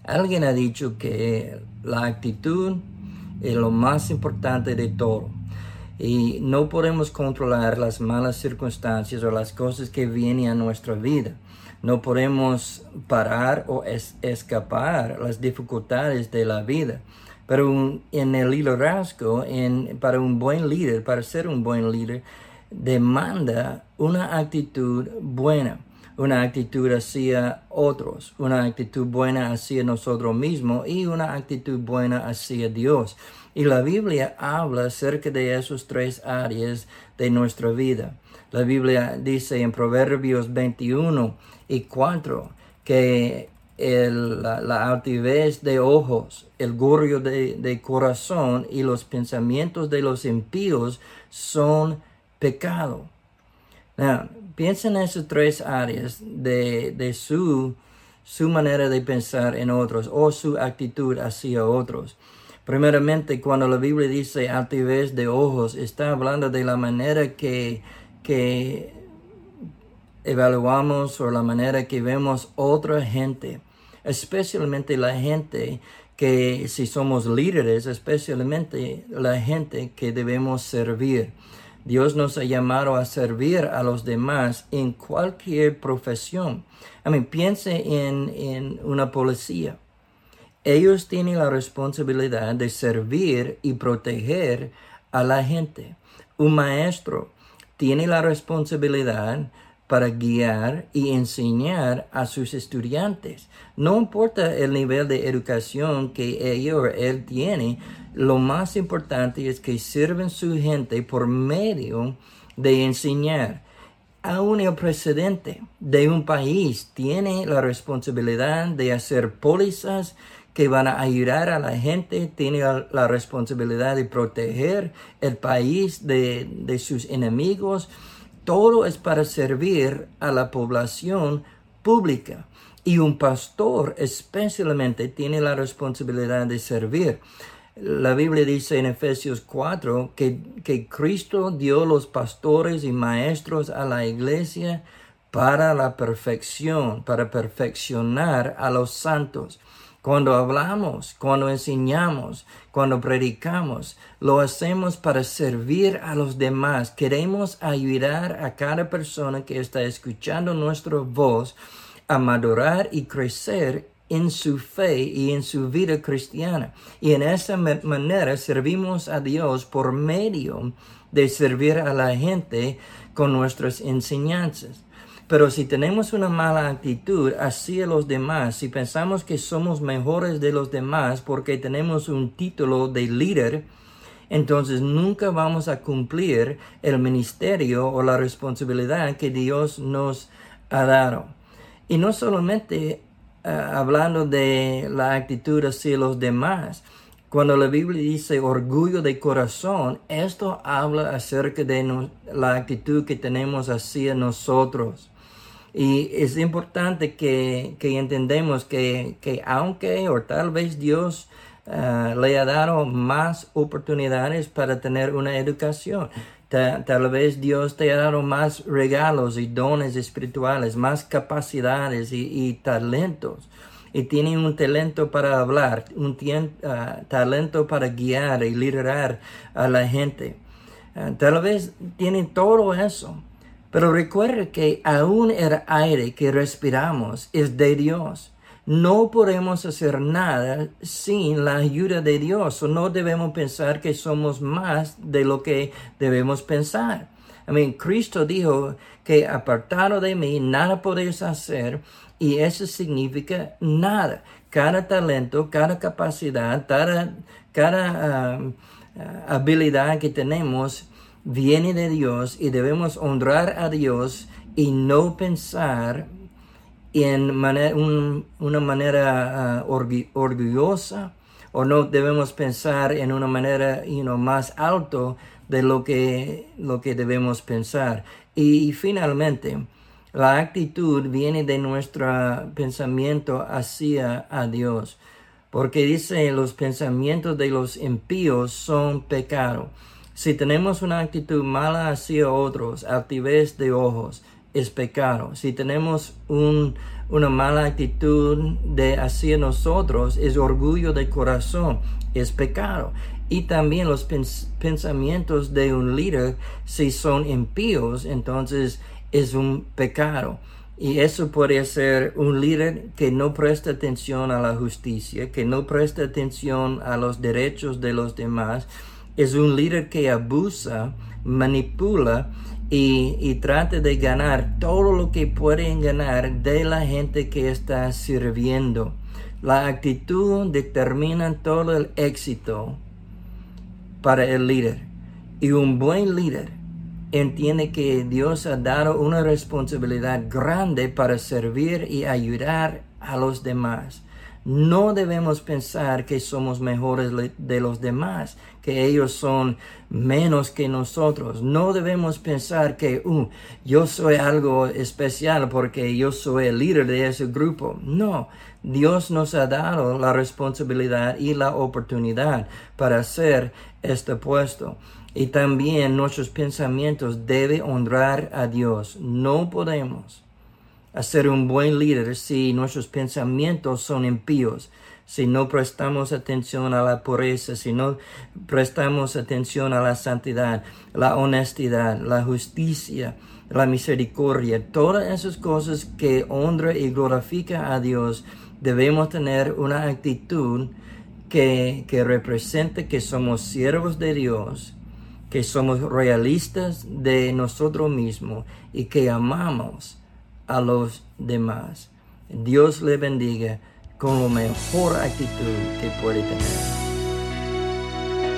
Alguien ha dicho que la actitud es lo más importante de todo. Y no podemos controlar las malas circunstancias o las cosas que vienen a nuestra vida. No podemos parar o escapar las dificultades de la vida. Pero en el liderazgo, para un buen líder, para ser un buen líder, demanda una actitud buena, una actitud hacia otros, una actitud buena hacia nosotros mismos y una actitud buena hacia Dios. Y la Biblia habla acerca de esas tres áreas de nuestra vida. La Biblia dice en Proverbios 21:4 que la altivez de ojos, el orgullo de corazón y los pensamientos de los impíos son pecado. Now, piensa en esas tres áreas de su manera de pensar en otros o su actitud hacia otros. Primeramente, cuando la Biblia dice altivez de ojos, está hablando de la manera que evaluamos o la manera que vemos otra gente, especialmente la gente que, si somos líderes, especialmente la gente que debemos servir. Dios nos ha llamado a servir a los demás en cualquier profesión. Piense en una policía. Ellos tienen la responsabilidad de servir y proteger a la gente. Un maestro tiene la responsabilidad para guiar y enseñar a sus estudiantes. No importa el nivel de educación que ella o él tiene, lo más importante es que sirven a su gente por medio de enseñar. Aún el presidente de un país tiene la responsabilidad de hacer pólizas que van a ayudar a la gente, tiene la responsabilidad de proteger el país de sus enemigos. Todo es para servir a la población pública. Y un pastor especialmente tiene la responsabilidad de servir. La Biblia dice en Efesios 4 que Cristo dio los pastores y maestros a la iglesia para la perfección, para perfeccionar a los santos. Cuando hablamos, cuando enseñamos, cuando predicamos, lo hacemos para servir a los demás. Queremos ayudar a cada persona que está escuchando nuestra voz a madurar y crecer en su fe y en su vida cristiana. Y en esa manera servimos a Dios por medio de servir a la gente con nuestras enseñanzas. Pero si tenemos una mala actitud hacia los demás, si pensamos que somos mejores de los demás porque tenemos un título de líder, entonces nunca vamos a cumplir el ministerio o la responsabilidad que Dios nos ha dado. Y no solamente hablando de la actitud hacia los demás. Cuando la Biblia dice orgullo de corazón, esto habla acerca de la actitud que tenemos hacia nosotros. Y es importante que entendemos que aunque o tal vez Dios le ha dado más oportunidades para tener una educación, tal vez Dios te ha dado más regalos y dones espirituales, más capacidades y talentos. Y tiene un talento para hablar, un talento para guiar y liderar a la gente. Tal vez tiene todo eso. Pero recuerde que aún el aire que respiramos es de Dios. No podemos hacer nada sin la ayuda de Dios. O no debemos pensar que somos más de lo que debemos pensar. Cristo dijo que apartado de mí nada podéis hacer, y eso significa nada. Cada talento, cada capacidad, cada habilidad que tenemos viene de Dios, y debemos honrar a Dios y no pensar en una manera orgullosa, o no debemos pensar en una manera más alto de lo que debemos pensar. Y finalmente, la actitud viene de nuestro pensamiento hacia a Dios, porque dice los pensamientos de los impíos son pecado. Si tenemos una actitud mala hacia otros, altivez de ojos, es pecado. Si tenemos una mala actitud de hacia nosotros, es orgullo del corazón, es pecado. Y también los pensamientos de un líder, si son impíos, entonces es un pecado. Y eso puede ser un líder que no presta atención a la justicia, que no presta atención a los derechos de los demás. Es un líder que abusa, manipula y trata de ganar todo lo que pueden ganar de la gente que está sirviendo. La actitud determina todo el éxito para el líder. Y un buen líder entiende que Dios ha dado una responsabilidad grande para servir y ayudar a los demás. No debemos pensar que somos mejores de los demás, que ellos son menos que nosotros. No debemos pensar que yo soy algo especial porque yo soy el líder de ese grupo. No, Dios nos ha dado la responsabilidad y la oportunidad para hacer este puesto. Y también nuestros pensamientos deben honrar a Dios. No podemos hacer un buen líder si nuestros pensamientos son impíos, si no prestamos atención a la pureza, si no prestamos atención a la santidad, la honestidad, la justicia, la misericordia, todas esas cosas que honra y glorifica a Dios. Debemos tener una actitud que represente que somos siervos de Dios, que somos realistas de nosotros mismos y que amamos a los demás. Dios le bendiga con la mejor actitud que puede tener.